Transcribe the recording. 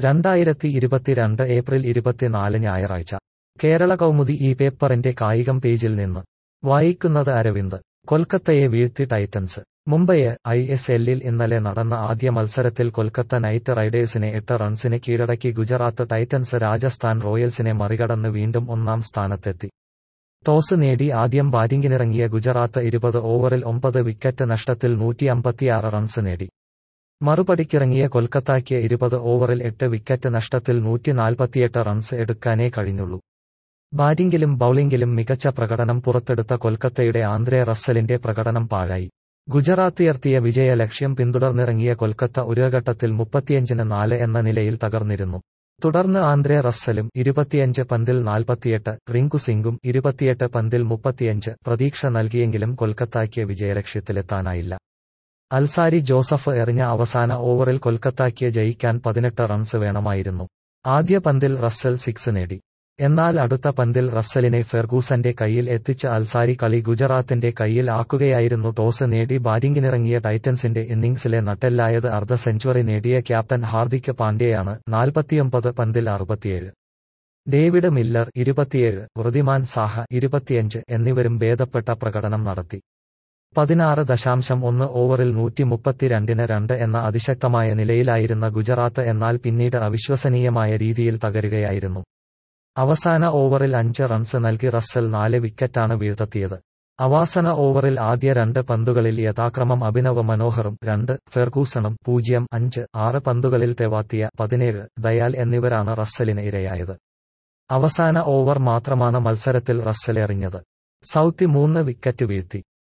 2022 April 24 ഞായറാഴ്ച കേരള കൗമുദി ഈ പേപ്പറിന്റെ കായികം പേജിൽ നിന്ന് വായിക്കുന്നത് അരവിന്ദ്. കൊൽക്കത്തയെ വീഴ്ത്തി ടൈറ്റൻസ്. മുംബൈ ISLൽ ഇന്നലെ നടന്ന ആദ്യ മത്സരത്തിൽ കൊൽക്കത്ത നൈറ്റ് റൈഡേഴ്സിനെ 8 റൺസിന് കീഴടക്കി ഗുജറാത്ത് ടൈറ്റൻസ് രാജസ്ഥാൻ റോയൽസിനെ മറികടന്ന് വീണ്ടും ഒന്നാം സ്ഥാനത്തെത്തി. ടോസ് നേടി ആദ്യം ബാറ്റിംഗിനിറങ്ങിയ ഗുജറാത്ത് 20 ഓവറിൽ 9 വിക്കറ്റ് നഷ്ടത്തിൽ 156 റൺസ് നേടി. മറുപടിക്കിറങ്ങിയ കൊൽക്കത്തയ്ക്ക് 20 ഓവറിൽ 8 വിക്കറ്റ് നഷ്ടത്തിൽ 148 റൺസ് എടുക്കാനേ കഴിഞ്ഞുള്ളൂ. ബാറ്റിംഗിലും ബൌളിംഗിലും മികച്ച പ്രകടനം പുറത്തെടുത്ത കൊൽക്കത്തയുടെ ആന്ദ്രെ റസ്സലിന്റെ പ്രകടനം പാഴായി. ഗുജറാത്തുയർത്തിയ വിജയ ലക്ഷ്യം പിന്തുടർന്നിറങ്ങിയ കൊൽക്കത്ത ഒരു ഘട്ടത്തിൽ 35-4 എന്ന നിലയിൽ തകർന്നിരുന്നു. തുടർന്ന് ആന്ദ്രെ റസ്സലും 25 പന്തിൽ 48, റിങ്കു സിംഗും 28 പന്തിൽ 35 പ്രതീക്ഷ നൽകിയെങ്കിലും കൊൽക്കത്തയ്ക്ക് വിജയലക്ഷ്യത്തിലെത്താനായില്ല. അൽസാരി ജോസഫ് എറിഞ്ഞ അവസാന ഓവറിൽ കൊൽക്കത്തയ്ക്ക് ജയിക്കാൻ 18 റൺസ് വേണമായിരുന്നു. ആദ്യ പന്തിൽ റസ്സൽ 6 നേടി. എന്നാൽ അടുത്ത പന്തിൽ റസ്സലിനെ ഫെർഗൂസന്റെ കയ്യിൽ എത്തിച്ച അൽസാരി കളി ഗുജറാത്തിന്റെ കയ്യിൽ ആക്കുകയായിരുന്നു. ടോസ് നേടി ബാറ്റിംഗിനിറങ്ങിയ ടൈറ്റൻസിന്റെ ഇന്നിംഗ്സിലെ നട്ടെല്ലായത് അർദ്ധ സെഞ്ചുറി നേടിയ ക്യാപ്റ്റൻ ഹാർദിക് പാണ്ഡ്യയാണ്. 49 പന്തിൽ 67. ഡേവിഡ് മില്ലർ 27, വൃദ്ധിമാൻ സാഹ 25 എന്നിവരും ഭേദപ്പെട്ട പ്രകടനം നടത്തി. 16.1 ഓവറിൽ 132 2 എന്ന അതിശക്തമായ നിലയിലായിരുന്ന ഗുജറാത്ത് എന്നാൽ പിന്നീട് അവിശ്വസനീയമായ രീതിയിൽ തകരുകയായിരുന്നു. അവസാന ഓവറിൽ 5 റൺസ് നൽകി റസ്സൽ 4 വിക്കറ്റാണ് വീഴ്ത്തിയത്. അവസാന ഓവറിൽ ആദ്യ 2 പന്തുകളിൽ യഥാക്രമം അഭിനവ് മനോഹറും 2, ഫെർഗൂസണും 0, 5, 6 പന്തുകളിൽ തെവാത്തിയ 17, ദയാൽ എന്നിവരാണ് റസ്സലിന് ഇരയായത്. അവസാന ഓവർ മാത്രമാണ് മത്സരത്തിൽ റസ്സൽ എറിഞ്ഞത്. സൗത്തി 3 വിക്കറ്റ് വീഴ്ത്തി.